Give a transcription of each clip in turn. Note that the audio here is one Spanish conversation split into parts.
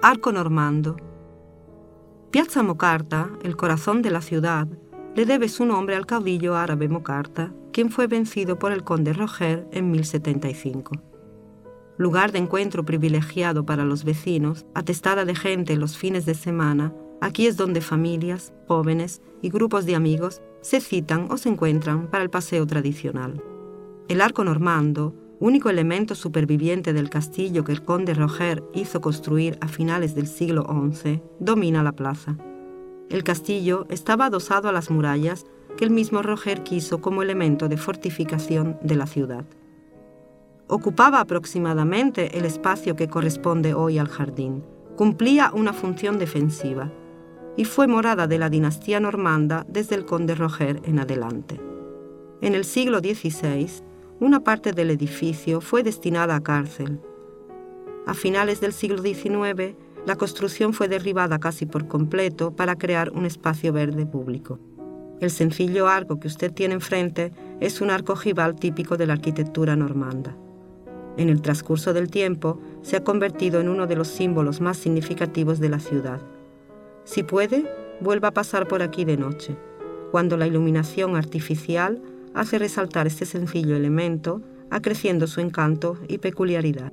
Arco normando. Piazza Mocarta, el corazón de la ciudad, le debe su nombre al caudillo árabe Mocarta, quien fue vencido por el conde Roger en 1075. Lugar de encuentro privilegiado para los vecinos, atestada de gente los fines de semana, aquí es donde familias, jóvenes y grupos de amigos se citan o se encuentran para el paseo tradicional. El arco normando, único elemento superviviente del castillo que el conde Roger hizo construir a finales del siglo XI, domina la plaza. El castillo estaba adosado a las murallas que el mismo Roger quiso como elemento de fortificación de la ciudad. Ocupaba aproximadamente el espacio que corresponde hoy al jardín, cumplía una función defensiva y fue morada de la dinastía normanda desde el conde Roger en adelante. En el siglo XVI, una parte del edificio fue destinada a cárcel. A finales del siglo XIX, la construcción fue derribada casi por completo para crear un espacio verde público. El sencillo arco que usted tiene enfrente es un arco ojival típico de la arquitectura normanda. En el transcurso del tiempo, se ha convertido en uno de los símbolos más significativos de la ciudad. Si puede, vuelva a pasar por aquí de noche, cuando la iluminación artificial hace resaltar este sencillo elemento, acreciendo su encanto y peculiaridad.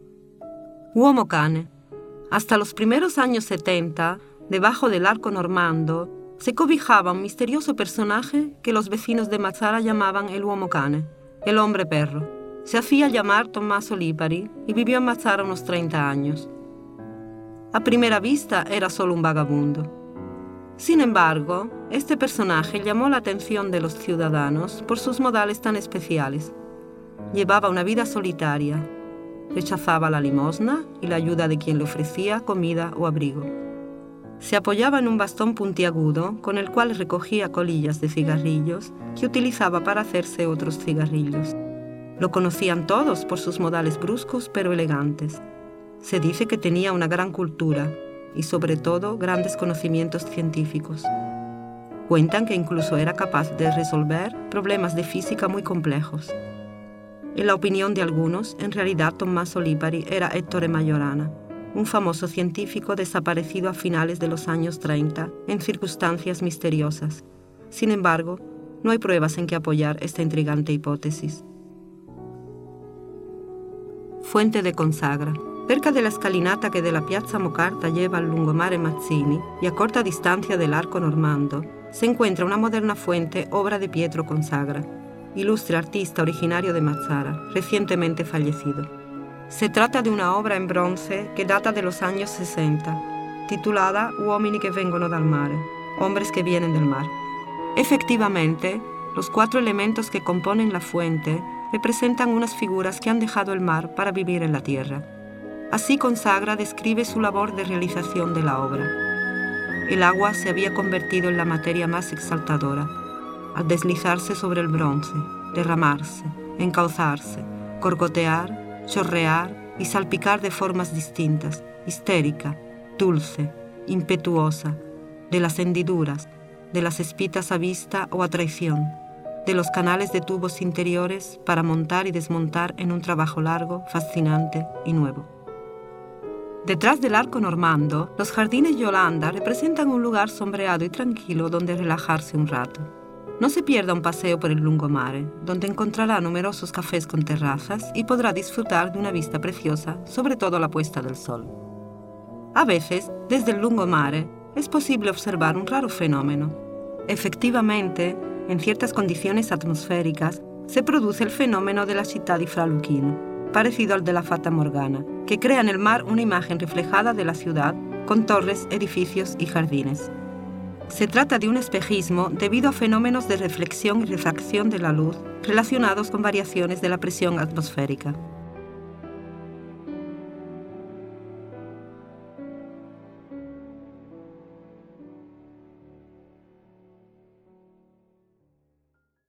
Uomo Cane. Hasta los primeros años 70, debajo del arco normando, se cobijaba un misterioso personaje que los vecinos de Mazara llamaban el Uomo Cane, el hombre perro. Se hacía llamar Tommaso Lipari y vivió en Mazara unos 30 años. A primera vista era solo un vagabundo. Sin embargo, este personaje llamó la atención de los ciudadanos por sus modales tan especiales. Llevaba una vida solitaria, rechazaba la limosna y la ayuda de quien le ofrecía comida o abrigo. Se apoyaba en un bastón puntiagudo con el cual recogía colillas de cigarrillos que utilizaba para hacerse otros cigarrillos. Lo conocían todos por sus modales bruscos pero elegantes. Se dice que tenía una gran cultura y sobre todo grandes conocimientos científicos. Cuentan que incluso era capaz de resolver problemas de física muy complejos. En la opinión de algunos, en realidad Tommaso Lipari era Ettore Majorana, un famoso científico desaparecido a finales de los años 30 en circunstancias misteriosas. Sin embargo, no hay pruebas en que apoyar esta intrigante hipótesis. Fuente de Consagra. Cerca de la escalinata que de la Piazza Mocarta lleva al lungomare Mazzini y a corta distancia del arco normando, se encuentra una moderna fuente obra de Pietro Consagra, ilustre artista originario de Mazara, recientemente fallecido. Se trata de una obra en bronce que data de los años 60, titulada Uomini che vengono dal mare, hombres que vienen del mar. Efectivamente, los 4 elementos que componen la fuente representan unas figuras que han dejado el mar para vivir en la tierra. Así Consagra describe su labor de realización de la obra. El agua se había convertido en la materia más exaltadora, al deslizarse sobre el bronce, derramarse, encauzarse, gorgotear, chorrear y salpicar de formas distintas, histérica, dulce, impetuosa, de las hendiduras, de las espitas a vista o a traición, de los canales de tubos interiores para montar y desmontar en un trabajo largo, fascinante y nuevo. Detrás del arco normando, los jardines Yolanda representan un lugar sombreado y tranquilo donde relajarse un rato. No se pierda un paseo por el lungomare, donde encontrará numerosos cafés con terrazas y podrá disfrutar de una vista preciosa, sobre todo la puesta del sol. A veces, desde el lungomare, es posible observar un raro fenómeno. Efectivamente, en ciertas condiciones atmosféricas, se produce el fenómeno de la città di Fra Luchino, parecido al de la Fata Morgana, que crea en el mar una imagen reflejada de la ciudad con torres, edificios y jardines. Se trata de un espejismo debido a fenómenos de reflexión y refracción de la luz relacionados con variaciones de la presión atmosférica.